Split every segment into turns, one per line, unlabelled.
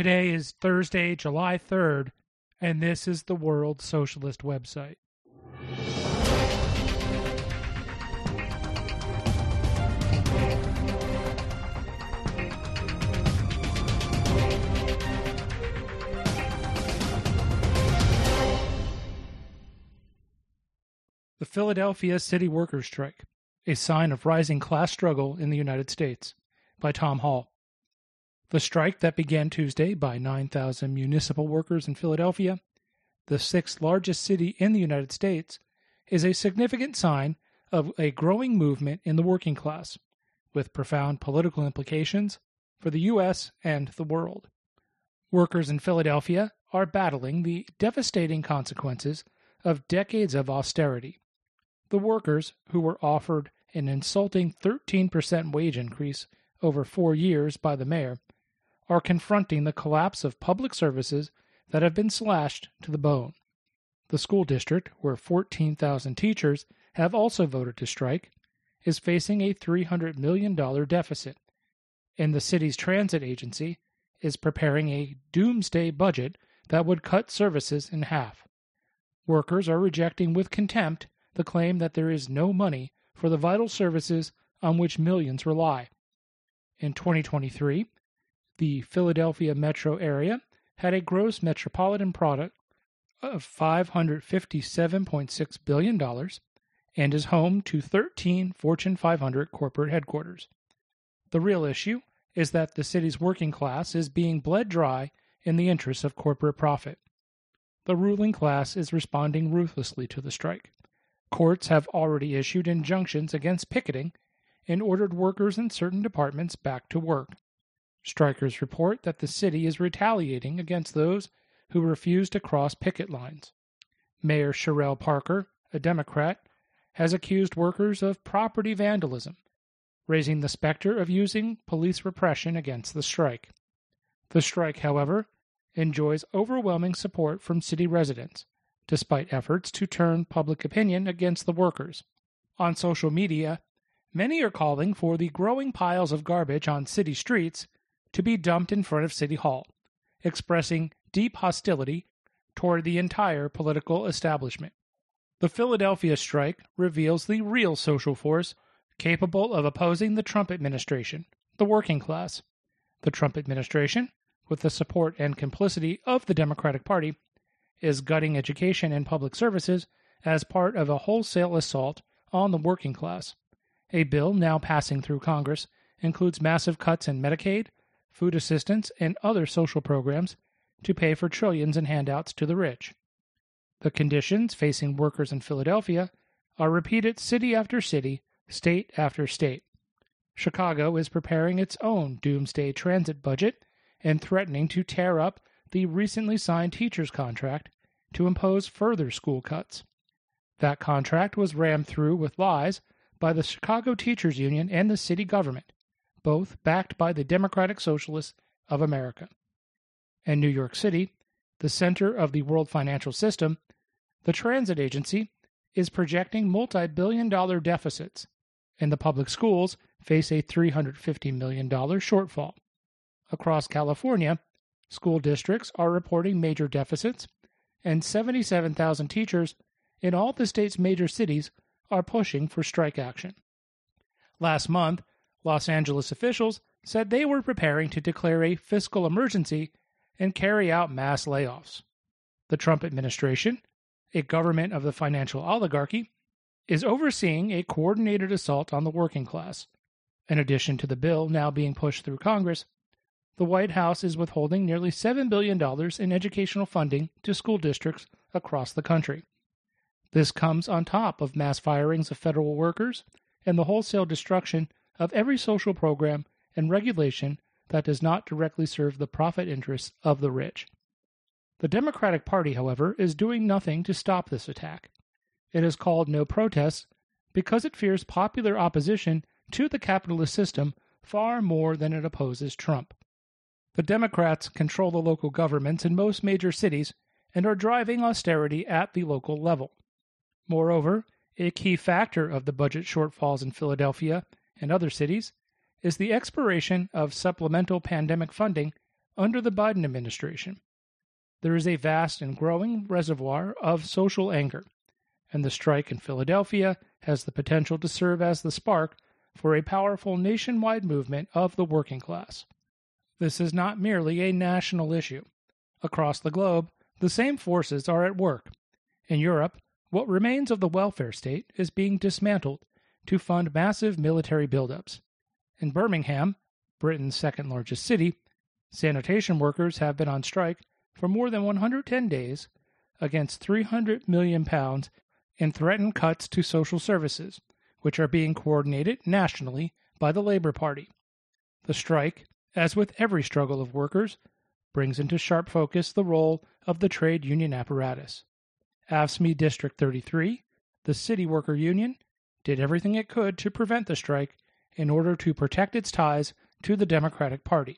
Today is Thursday, July 3rd, and this is the World Socialist website. The Philadelphia City Workers' Strike, a sign of rising class struggle in the United States, by Tom Hall. The strike that began Tuesday by 9,000 municipal workers in Philadelphia, the sixth largest city in the United States, is a significant sign of a growing movement in the working class, with profound political implications for the U.S. and the world. Workers in Philadelphia are battling the devastating consequences of decades of austerity. The workers, who were offered an insulting 13% wage increase over 4 years by the mayor, are confronting the collapse of public services that have been slashed to the bone. The school district, where 14,000 teachers have also voted to strike, is facing a $300 million deficit, and the city's transit agency is preparing a doomsday budget that would cut services in half. Workers are rejecting with contempt the claim that there is no money for the vital services on which millions rely. In 2023, the Philadelphia metro area had a gross metropolitan product of $557.6 billion and is home to 13 Fortune 500 corporate headquarters. The real issue is that the city's working class is being bled dry in the interests of corporate profit. The ruling class is responding ruthlessly to the strike. Courts have already issued injunctions against picketing and ordered workers in certain departments back to work. Strikers report that the city is retaliating against those who refuse to cross picket lines. Mayor Sherrell Parker, a Democrat, has accused workers of property vandalism, raising the specter of using police repression against the strike. The strike, however, enjoys overwhelming support from city residents, despite efforts to turn public opinion against the workers. On social media, many are calling for the growing piles of garbage on city streets to be dumped in front of City Hall, expressing deep hostility toward the entire political establishment. The Philadelphia strike reveals the real social force capable of opposing the Trump administration, the working class. The Trump administration, with the support and complicity of the Democratic Party, is gutting education and public services as part of a wholesale assault on the working class. A bill now passing through Congress includes massive cuts in Medicaid, food assistance, and other social programs to pay for trillions in handouts to the rich. The conditions facing workers in Philadelphia are repeated city after city, state after state. Chicago is preparing its own doomsday transit budget and threatening to tear up the recently signed teachers' contract to impose further school cuts. That contract was rammed through with lies by the Chicago Teachers Union and the city government, both backed by the Democratic Socialists of America. In New York City, the center of the world financial system, the transit agency is projecting multi-billion-dollar deficits, and the public schools face a $350 million shortfall. Across California, school districts are reporting major deficits, and 77,000 teachers in all the state's major cities are pushing for strike action. Last month, Los Angeles officials said they were preparing to declare a fiscal emergency and carry out mass layoffs. The Trump administration, a government of the financial oligarchy, is overseeing a coordinated assault on the working class. In addition to the bill now being pushed through Congress, the White House is withholding nearly $7 billion in educational funding to school districts across the country. This comes on top of mass firings of federal workers and the wholesale destruction of every social program and regulation that does not directly serve the profit interests of the rich. The Democratic Party, however, is doing nothing to stop this attack. It has called no protests because it fears popular opposition to the capitalist system far more than it opposes Trump. The Democrats control the local governments in most major cities and are driving austerity at the local level. Moreover, a key factor of the budget shortfalls in Philadelphia and other cities is the expiration of supplemental pandemic funding under the Biden administration. There is a vast and growing reservoir of social anger, and the strike in Philadelphia has the potential to serve as the spark for a powerful nationwide movement of the working class. This is not merely a national issue. Across the globe, the same forces are at work. In Europe, what remains of the welfare state is being dismantled to fund massive military buildups. In Birmingham, Britain's second-largest city, sanitation workers have been on strike for more than 110 days against £300 million in threatened cuts to social services, which are being coordinated nationally by the Labour Party. The strike, as with every struggle of workers, brings into sharp focus the role of the trade union apparatus. AFSCME District 33, the city worker union, did everything it could to prevent the strike in order to protect its ties to the Democratic Party.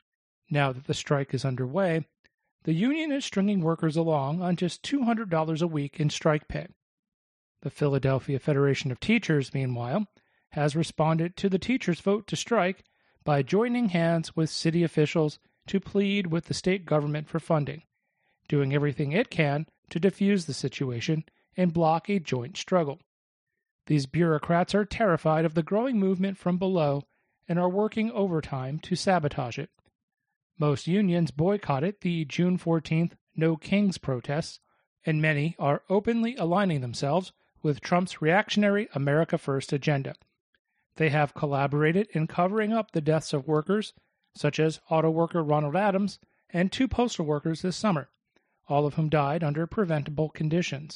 Now that the strike is underway, the union is stringing workers along on just $200 a week in strike pay. The Philadelphia Federation of Teachers, meanwhile, has responded to the teachers' vote to strike by joining hands with city officials to plead with the state government for funding, doing everything it can to defuse the situation and block a joint struggle. These bureaucrats are terrified of the growing movement from below and are working overtime to sabotage it. Most unions boycotted the June 14th No Kings protests, and many are openly aligning themselves with Trump's reactionary America First agenda. They have collaborated in covering up the deaths of workers, such as auto worker Ronald Adams and 2 postal workers this summer, all of whom died under preventable conditions.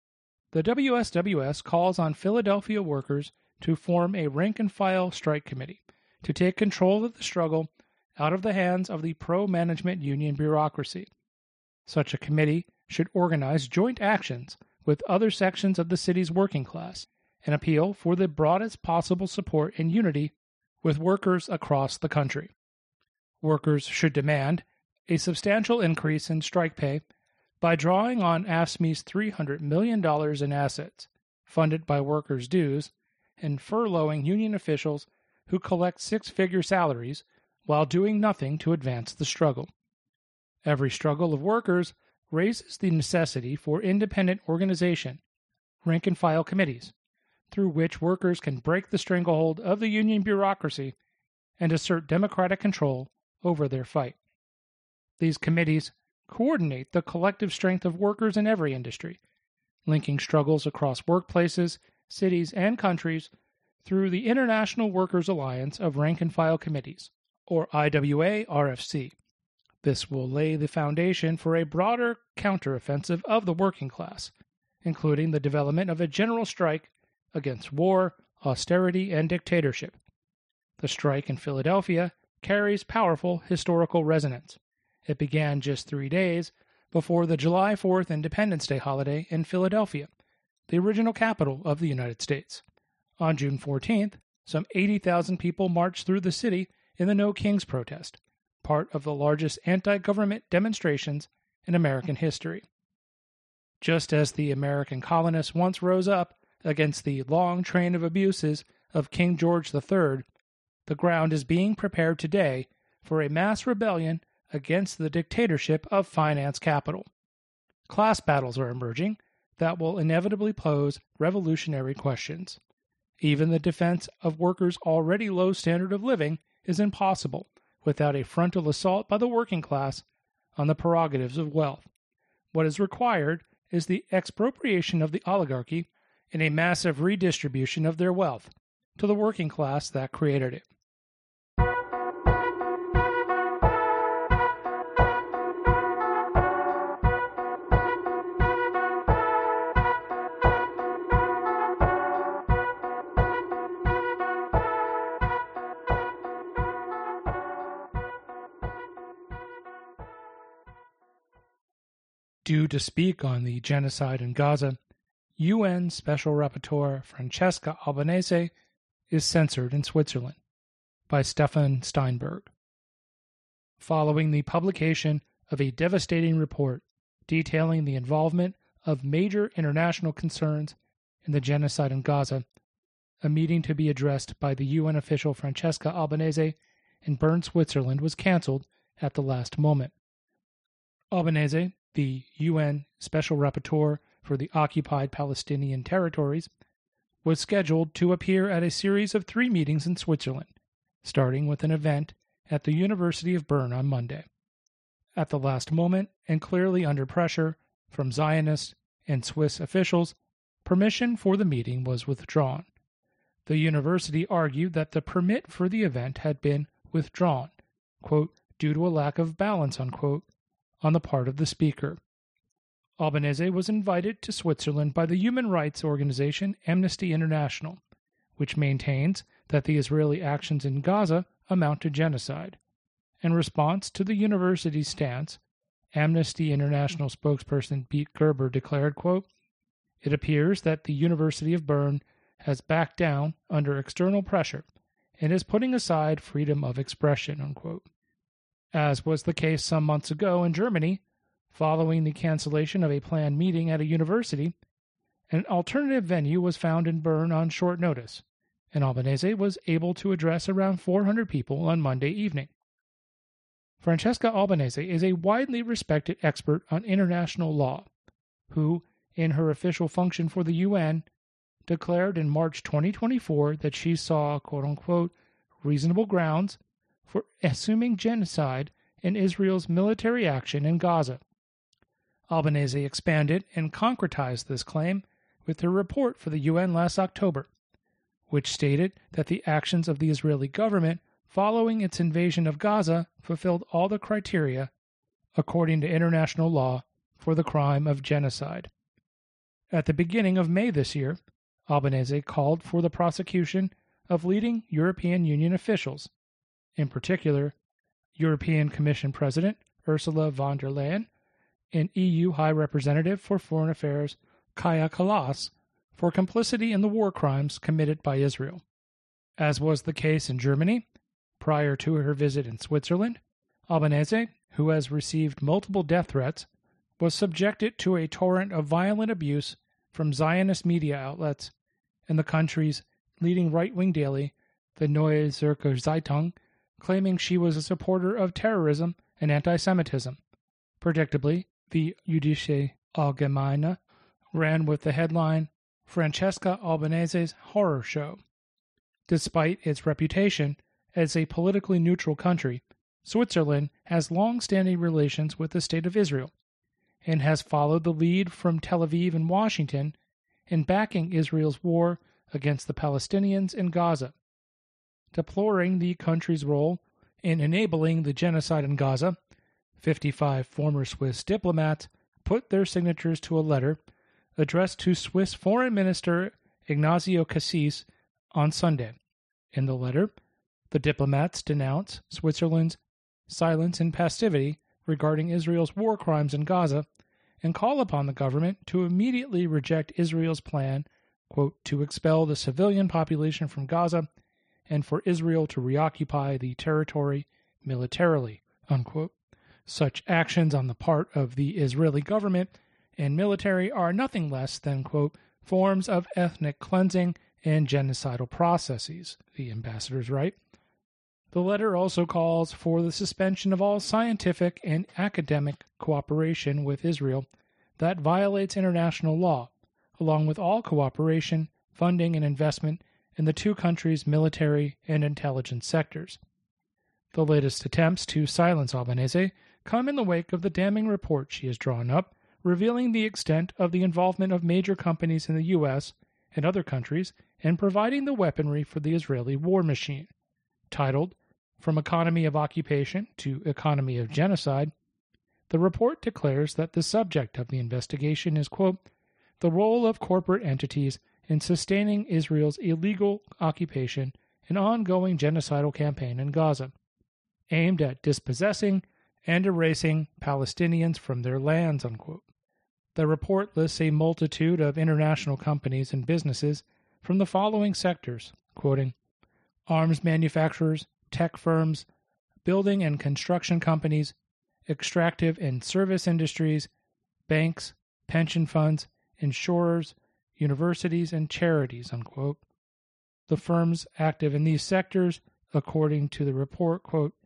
The WSWS calls on Philadelphia workers to form a rank-and-file strike committee to take control of the struggle out of the hands of the pro-management union bureaucracy. Such a committee should organize joint actions with other sections of the city's working class and appeal for the broadest possible support and unity with workers across the country. Workers should demand a substantial increase in strike pay by drawing on AFSCME's $300 million in assets, funded by workers' dues, and furloughing union officials who collect 6-figure salaries while doing nothing to advance the struggle. Every struggle of workers raises the necessity for independent organization, rank-and-file committees, through which workers can break the stranglehold of the union bureaucracy and assert democratic control over their fight. These committees coordinate the collective strength of workers in every industry, linking struggles across workplaces, cities, and countries through the International Workers Alliance of Rank-and-File Committees, or IWA-RFC. This will lay the foundation for a broader counteroffensive of the working class, including the development of a general strike against war, austerity, and dictatorship. The strike in Philadelphia carries powerful historical resonance. It began just 3 days before the July 4th Independence Day holiday in Philadelphia, the original capital of the United States. On June 14th, some 80,000 people marched through the city in the No Kings protest, part of the largest anti-government demonstrations in American history. Just as the American colonists once rose up against the long train of abuses of King George III, the ground is being prepared today for a mass rebellion against the dictatorship of finance capital. Class battles are emerging that will inevitably pose revolutionary questions. Even the defense of workers' already low standard of living is impossible without a frontal assault by the working class on the prerogatives of wealth. What is required is the expropriation of the oligarchy and a massive redistribution of their wealth to the working class that created it. Due to speak on the genocide in Gaza, UN Special Rapporteur Francesca Albanese is censored in Switzerland by Stefan Steinberg. Following the publication of a devastating report detailing the involvement of major international concerns in the genocide in Gaza, a meeting to be addressed by the UN official Francesca Albanese in Bern, Switzerland was cancelled at the last moment. Albanese, the UN Special Rapporteur for the occupied Palestinian territories, was scheduled to appear at a series of 3 meetings in Switzerland, starting with an event at the University of Bern on Monday. At the last moment, and clearly under pressure from Zionist and Swiss officials, permission for the meeting was withdrawn. The university argued that the permit for the event had been withdrawn, quote, due to a lack of balance, unquote, on the part of the speaker. Albanese was invited to Switzerland by the human rights organization Amnesty International, which maintains that the Israeli actions in Gaza amount to genocide. In response to the university's stance, Amnesty International spokesperson Beat Gerber declared, quote, "It appears that the University of Bern has backed down under external pressure and is putting aside freedom of expression," unquote. As was the case some months ago in Germany, following the cancellation of a planned meeting at a university, an alternative venue was found in Bern on short notice, and Albanese was able to address around 400 people on Monday evening. Francesca Albanese is a widely respected expert on international law, who, in her official function for the UN, declared in March 2024 that she saw, quote-unquote, reasonable grounds for assuming genocide in Israel's military action in Gaza. Albanese expanded and concretized this claim with her report for the UN last October, which stated that the actions of the Israeli government following its invasion of Gaza fulfilled all the criteria, according to international law, for the crime of genocide. At the beginning of May this year, Albanese called for the prosecution of leading European Union officials, in particular, European Commission President Ursula von der Leyen and EU High Representative for Foreign Affairs Kaja Kallas for complicity in the war crimes committed by Israel. As was the case in Germany, prior to her visit in Switzerland, Albanese, who has received multiple death threats, was subjected to a torrent of violent abuse from Zionist media outlets and the country's leading right-wing daily, the Neue Zürcher Zeitung, claiming she was a supporter of terrorism and anti-Semitism. Predictably, the Jüdische Allgemeine ran with the headline, Francesca Albanese's Horror Show. Despite its reputation as a politically neutral country, Switzerland has long-standing relations with the State of Israel and has followed the lead from Tel Aviv and Washington in backing Israel's war against the Palestinians in Gaza. Deploring the country's role in enabling the genocide in Gaza, 55 former Swiss diplomats put their signatures to a letter addressed to Swiss Foreign Minister Ignazio Cassis on Sunday. In the letter, the diplomats denounce Switzerland's silence and passivity regarding Israel's war crimes in Gaza and call upon the government to immediately reject Israel's plan, quote, to expel the civilian population from Gaza and for Israel to reoccupy the territory militarily, unquote. Such actions on the part of the Israeli government and military are nothing less than, quote, forms of ethnic cleansing and genocidal processes, the ambassadors write. The letter also calls for the suspension of all scientific and academic cooperation with Israel that violates international law, along with all cooperation, funding, and investment in the two countries' military and intelligence sectors. The latest attempts to silence Albanese come in the wake of the damning report she has drawn up, revealing the extent of the involvement of major companies in the U.S. and other countries in providing the weaponry for the Israeli war machine. Titled, From Economy of Occupation to Economy of Genocide, the report declares that the subject of the investigation is, quote, the role of corporate entities in sustaining Israel's illegal occupation and ongoing genocidal campaign in Gaza, aimed at dispossessing and erasing Palestinians from their lands, unquote. The report lists a multitude of international companies and businesses from the following sectors, quoting, arms manufacturers, tech firms, building and construction companies, extractive and service industries, banks, pension funds, insurers, universities, and charities, unquote. The firms active in these sectors, according to the report, quote,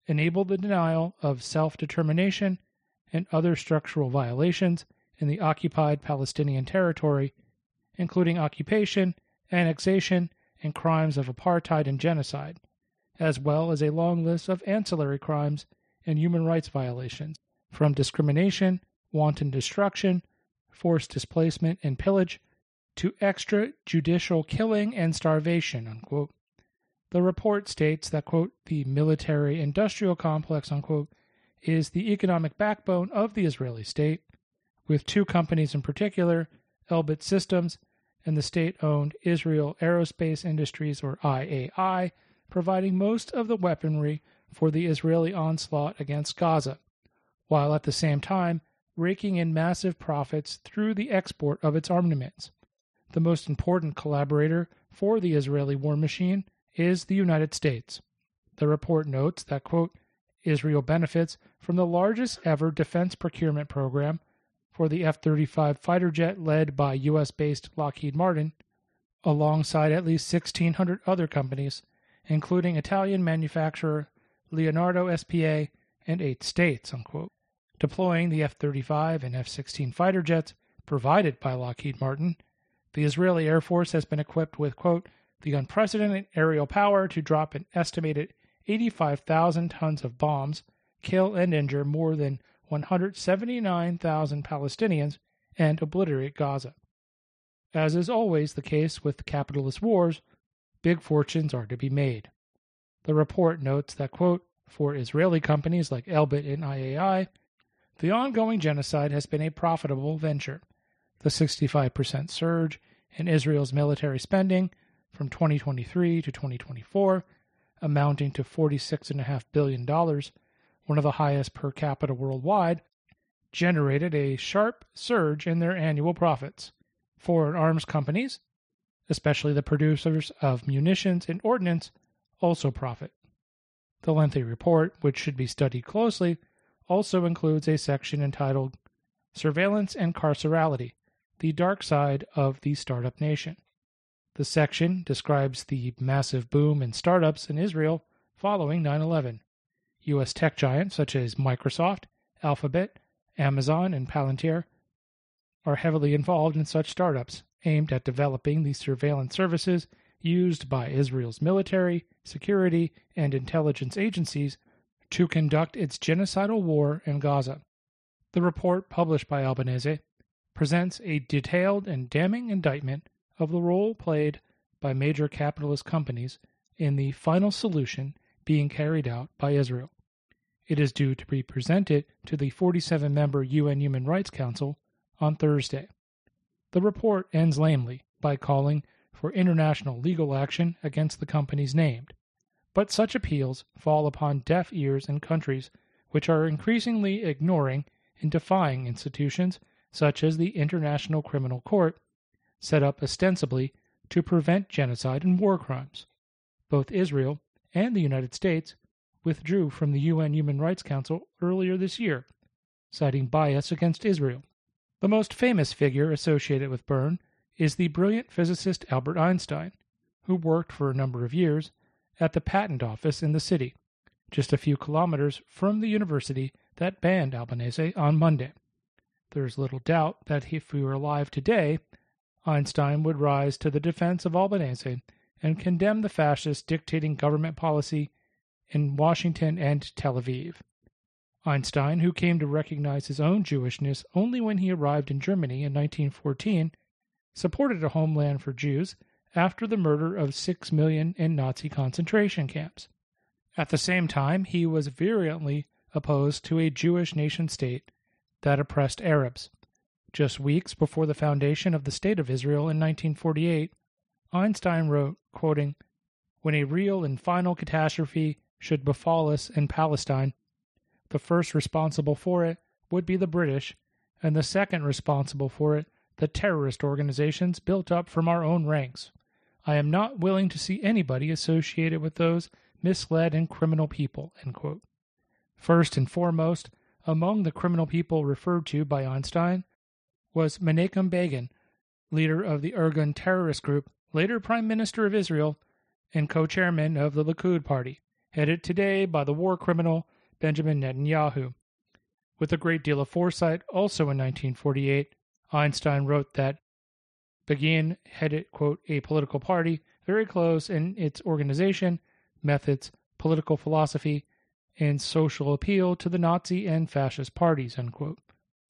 enable the denial of self-determination and other structural violations in the occupied Palestinian territory, including occupation, annexation, and crimes of apartheid and genocide, as well as a long list of ancillary crimes and human rights violations, from discrimination, wanton destruction, forced displacement and pillage, to extrajudicial killing and starvation, unquote. The report states that, quote, the military-industrial complex, unquote, is the economic backbone of the Israeli state, with two companies in particular, Elbit Systems and the state-owned Israel Aerospace Industries, or IAI, providing most of the weaponry for the Israeli onslaught against Gaza, while at the same time raking in massive profits through the export of its armaments. The most important collaborator for the Israeli war machine is the United States. The report notes that, quote, Israel benefits from the largest ever defense procurement program for the F-35 fighter jet led by U.S.-based Lockheed Martin, alongside at least 1,600 other companies, including Italian manufacturer Leonardo S.p.A. and 8 states, unquote. Deploying the F-35 and F-16 fighter jets provided by Lockheed Martin, the Israeli Air Force has been equipped with, quote, the unprecedented aerial power to drop an estimated 85,000 tons of bombs, kill and injure more than 179,000 Palestinians, and obliterate Gaza. As is always the case with capitalist wars, big fortunes are to be made. The report notes that, quote, for Israeli companies like Elbit and IAI, the ongoing genocide has been a profitable venture. The 65% surge in Israel's military spending from 2023 to 2024, amounting to $46.5 billion, one of the highest per capita worldwide, generated a sharp surge in their annual profits. Foreign arms companies, especially the producers of munitions and ordnance, also profit. The lengthy report, which should be studied closely, also includes a section entitled Surveillance and Carcerality, the Dark Side of the Startup Nation. The section describes the massive boom in startups in Israel following 9/11. U.S. tech giants such as Microsoft, Alphabet, Amazon, and Palantir are heavily involved in such startups aimed at developing the surveillance services used by Israel's military, security, and intelligence agencies to conduct its genocidal war in Gaza. The report published by Albanese presents a detailed and damning indictment of the role played by major capitalist companies in the final solution being carried out by Israel. It is due to be presented to the 47-member UN Human Rights Council on Thursday. The report ends lamely by calling for international legal action against the companies named, but such appeals fall upon deaf ears in countries which are increasingly ignoring and defying institutions such as the International Criminal Court, set up ostensibly to prevent genocide and war crimes. Both Israel and the United States withdrew from the UN Human Rights Council earlier this year, citing bias against Israel. The most famous figure associated with Berne is the brilliant physicist Albert Einstein, who worked for a number of years at the patent office in the city, just a few kilometers from the university that banned Albanese on Monday. There is little doubt that if he were alive today, Einstein would rise to the defense of Albanese and condemn the fascists dictating government policy in Washington and Tel Aviv. Einstein, who came to recognize his own Jewishness only when he arrived in Germany in 1914, supported a homeland for Jews after the murder of 6 million in Nazi concentration camps. At the same time, he was virulently opposed to a Jewish nation-state that oppressed Arabs. Just weeks before the foundation of the State of Israel in 1948, Einstein wrote, quoting, "When a real and final catastrophe should befall us in Palestine, the first responsible for it would be the British, and the second responsible for it the terrorist organizations built up from our own ranks. I am not willing to see anybody associated with those misled and criminal people." End quote. First and foremost, among the criminal people referred to by Einstein was Menachem Begin, leader of the Irgun terrorist group, later Prime Minister of Israel, and co-chairman of the Likud party, headed today by the war criminal Benjamin Netanyahu. With a great deal of foresight, also in 1948, Einstein wrote that Begin headed, quote, a political party very close in its organization, methods, political philosophy, and social appeal to the Nazi and fascist parties, unquote.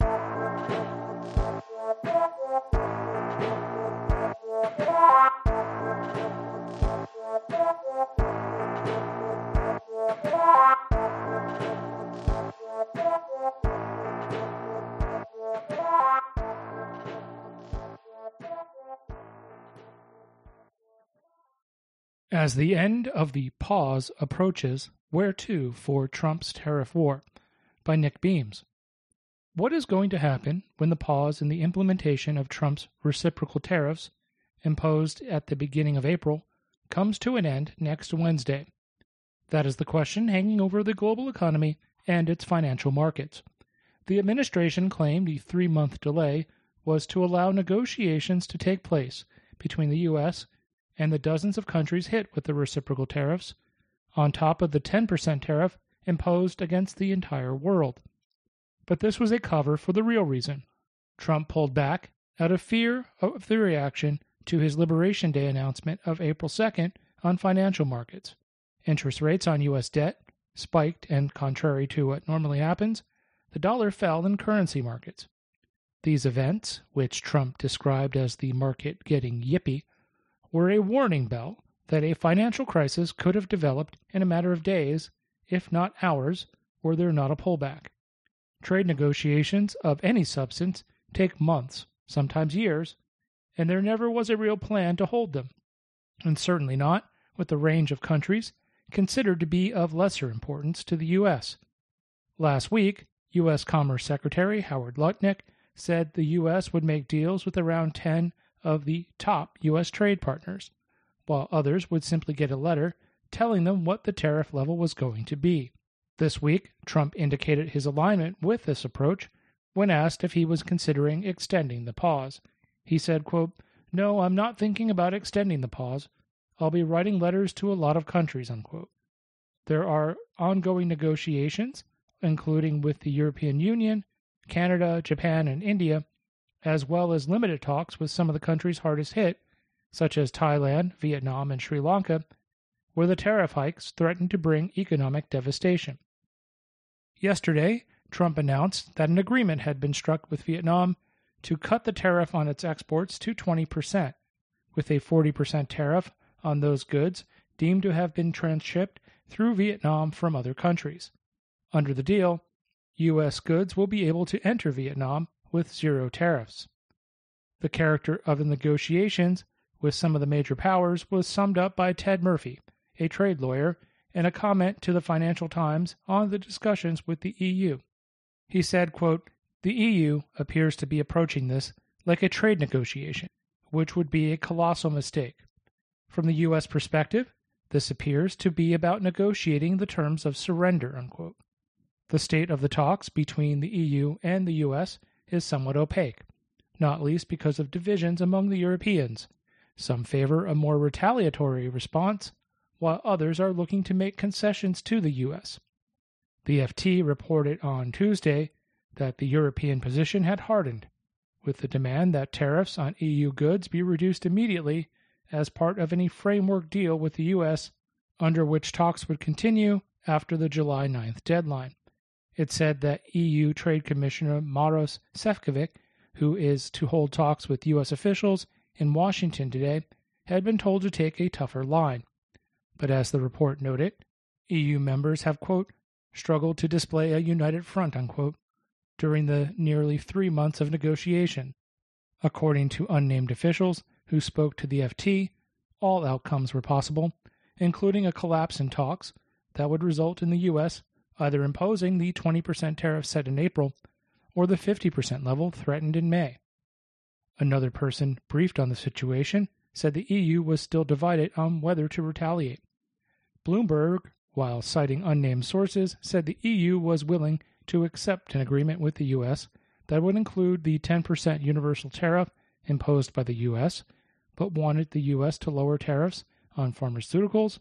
As the end of the pause approaches, where to for Trump's tariff war? By Nick Beams. What is going to happen when the pause in the implementation of Trump's reciprocal tariffs, imposed at the beginning of April, comes to an end next Wednesday? That is the question hanging over the global economy and its financial markets. The administration claimed the 3-month delay was to allow negotiations to take place between the U.S. and the dozens of countries hit with the reciprocal tariffs, on top of the 10% tariff imposed against the entire world. But this was a cover for the real reason. Trump pulled back out of fear of the reaction to his Liberation Day announcement of April 2nd on financial markets. Interest rates on U.S. debt spiked, and contrary to what normally happens, the dollar fell in currency markets. These events, which Trump described as the market getting yippy, were a warning bell that a financial crisis could have developed in a matter of days, if not hours, were there not a pullback. Trade negotiations of any substance take months, sometimes years, and there never was a real plan to hold them, and certainly not with the range of countries considered to be of lesser importance to the U.S. Last week, U.S. Commerce Secretary Howard Lutnick said the U.S. would make deals with around 10 of the top U.S. trade partners, while others would simply get a letter telling them what the tariff level was going to be. This week, Trump indicated his alignment with this approach when asked if he was considering extending the pause. He said, quote, "No, I'm not thinking about extending the pause. I'll be writing letters to a lot of countries," unquote. There are ongoing negotiations, including with the European Union, Canada, Japan, and India, as well as limited talks with some of the countries hardest hit, such as Thailand, Vietnam, and Sri Lanka, where the tariff hikes threaten to bring economic devastation. Yesterday, Trump announced that an agreement had been struck with Vietnam to cut the tariff on its exports to 20%, with a 40% tariff on those goods deemed to have been transshipped through Vietnam from other countries. Under the deal, U.S. goods will be able to enter Vietnam with zero tariffs. The character of the negotiations with some of the major powers was summed up by Ted Murphy, a trade lawyer, in a comment to the Financial Times on the discussions with the EU. He said, quote, "The EU appears to be approaching this like a trade negotiation, which would be a colossal mistake. From the U.S. perspective, this appears to be about negotiating the terms of surrender," unquote. The state of the talks between the EU and the U.S. is somewhat opaque, not least because of divisions among the Europeans. Some favor a more retaliatory response, while others are looking to make concessions to the U.S. The FT reported on Tuesday that the European position had hardened, with the demand that tariffs on EU goods be reduced immediately as part of any framework deal with the U.S., under which talks would continue after the July 9th deadline. It said that EU Trade Commissioner Maros Sefcovic, who is to hold talks with U.S. officials in Washington today, had been told to take a tougher line. But as the report noted, EU members have, quote, struggled to display a united front, unquote, during the nearly 3 months of negotiation. According to unnamed officials who spoke to the FT, all outcomes were possible, including a collapse in talks that would result in the U.S. either imposing the 20% tariff set in April or the 50% level threatened in May. Another person briefed on the situation said the EU was still divided on whether to retaliate. Bloomberg, while citing unnamed sources, said the EU was willing to accept an agreement with the U.S. that would include the 10% universal tariff imposed by the U.S., but wanted the U.S. to lower tariffs on pharmaceuticals,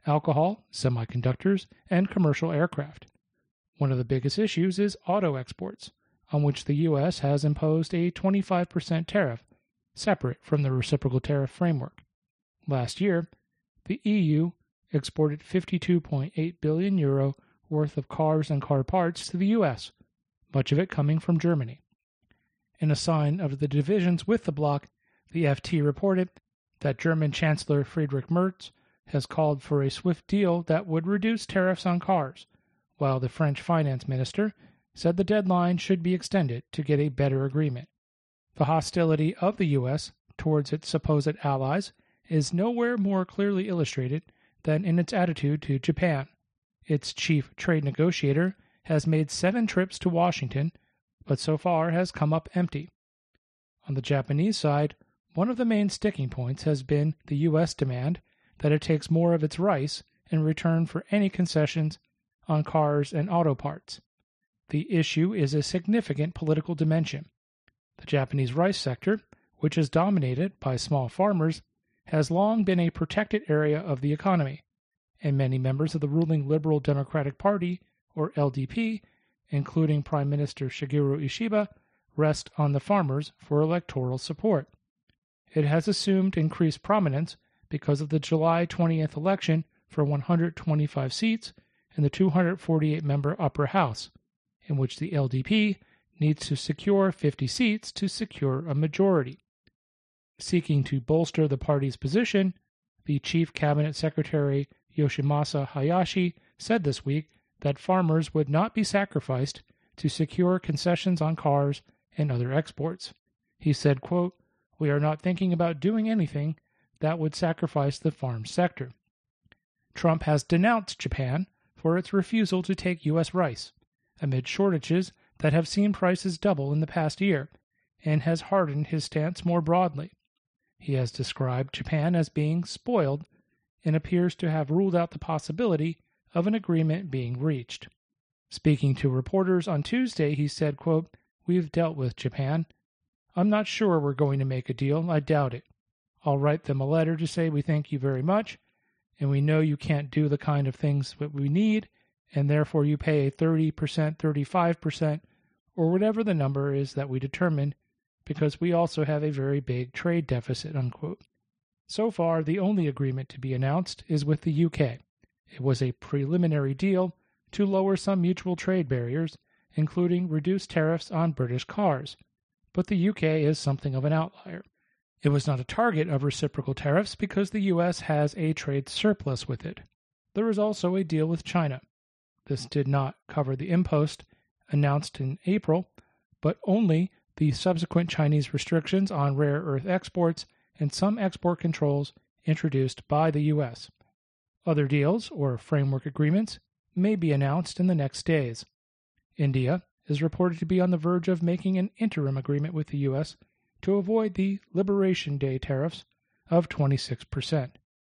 alcohol, semiconductors, and commercial aircraft. One of the biggest issues is auto exports, on which the U.S. has imposed a 25% tariff, separate from the reciprocal tariff framework. Last year, the EU exported €52.8 billion worth of cars and car parts to the U.S., much of it coming from Germany. In a sign of the divisions with the bloc, the FT reported that German Chancellor Friedrich Merz has called for a swift deal that would reduce tariffs on cars, while the French finance minister said the deadline should be extended to get a better agreement. The hostility of the U.S. towards its supposed allies is nowhere more clearly illustrated than in its attitude to Japan. Its chief trade negotiator has made 7 trips to Washington, but so far has come up empty. On the Japanese side, one of the main sticking points has been the U.S. demand that it takes more of its rice in return for any concessions on cars and auto parts. The issue is a significant political dimension. The Japanese rice sector, which is dominated by small farmers, has long been a protected area of the economy, and many members of the ruling Liberal Democratic Party, or LDP, including Prime Minister Shigeru Ishiba, rest on the farmers for electoral support. It has assumed increased prominence because of the July 20th election for 125 seats in the 248-member Upper House, in which the LDP needs to secure 50 seats to secure a majority. Seeking to bolster the party's position, the Chief Cabinet Secretary Yoshimasa Hayashi said this week that farmers would not be sacrificed to secure concessions on cars and other exports. He said, quote, "We are not thinking about doing anything that would sacrifice the farm sector." Trump has denounced Japan for its refusal to take U.S. rice, amid shortages that have seen prices double in the past year, and has hardened his stance more broadly. He has described Japan as being spoiled and appears to have ruled out the possibility of an agreement being reached. Speaking to reporters on Tuesday, he said, quote, "We've dealt with Japan. I'm not sure we're going to make a deal. I doubt it. I'll write them a letter to say we thank you very much, and we know you can't do the kind of things that we need, and therefore you pay a 30%, 35%, or whatever the number is that we determine, because we also have a very big trade deficit," unquote. So far, the only agreement to be announced is with the UK. It was a preliminary deal to lower some mutual trade barriers, including reduced tariffs on British cars. But the UK is something of an outlier. It was not a target of reciprocal tariffs because the US has a trade surplus with it. There is also a deal with China. This did not cover the impost announced in April, but only the subsequent Chinese restrictions on rare earth exports and some export controls introduced by the U.S. Other deals, or framework agreements, may be announced in the next days. India is reported to be on the verge of making an interim agreement with the U.S. to avoid the Liberation Day tariffs of 26%.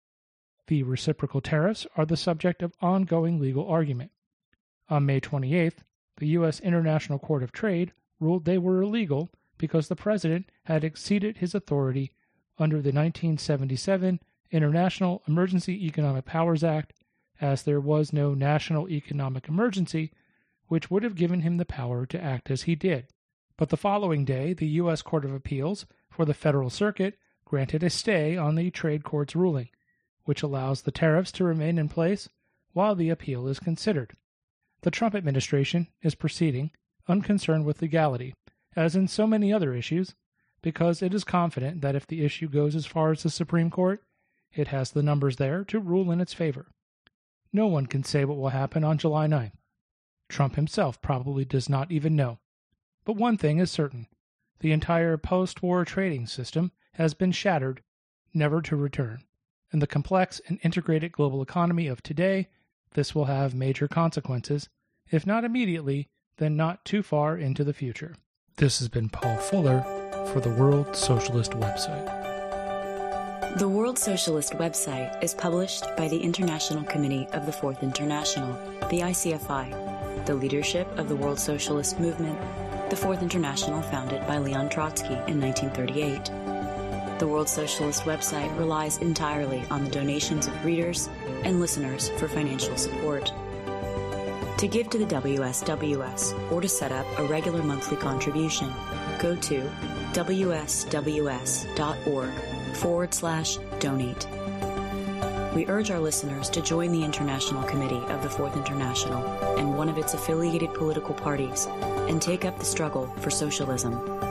The reciprocal tariffs are the subject of ongoing legal argument. On May 28th, the U.S. International Court of Trade ruled they were illegal because the president had exceeded his authority under the 1977 International Emergency Economic Powers Act, as there was no national economic emergency, which would have given him the power to act as he did. But the following day, the U.S. Court of Appeals for the Federal Circuit granted a stay on the trade court's ruling, which allows the tariffs to remain in place while the appeal is considered. The Trump administration is proceeding unconcerned with legality, as in so many other issues, because it is confident that if the issue goes as far as the Supreme Court, it has the numbers there to rule in its favor. No one can say what will happen on July 9th. Trump himself probably does not even know. But one thing is certain. The entire post-war trading system has been shattered, never to return. In the complex and integrated global economy of today, this will have major consequences, if not immediately, then not too far into the future. This has been Paul Fuller for the World Socialist Website.
The World Socialist Website is published by the International Committee of the Fourth International, the ICFI, the leadership of the World Socialist Movement, the Fourth International founded by Leon Trotsky in 1938. The World Socialist website relies entirely on the donations of readers and listeners for financial support. To give to the WSWS or to set up a regular monthly contribution, go to wsws.org/donate. We urge our listeners to join the International Committee of the Fourth International and one of its affiliated political parties and take up the struggle for socialism.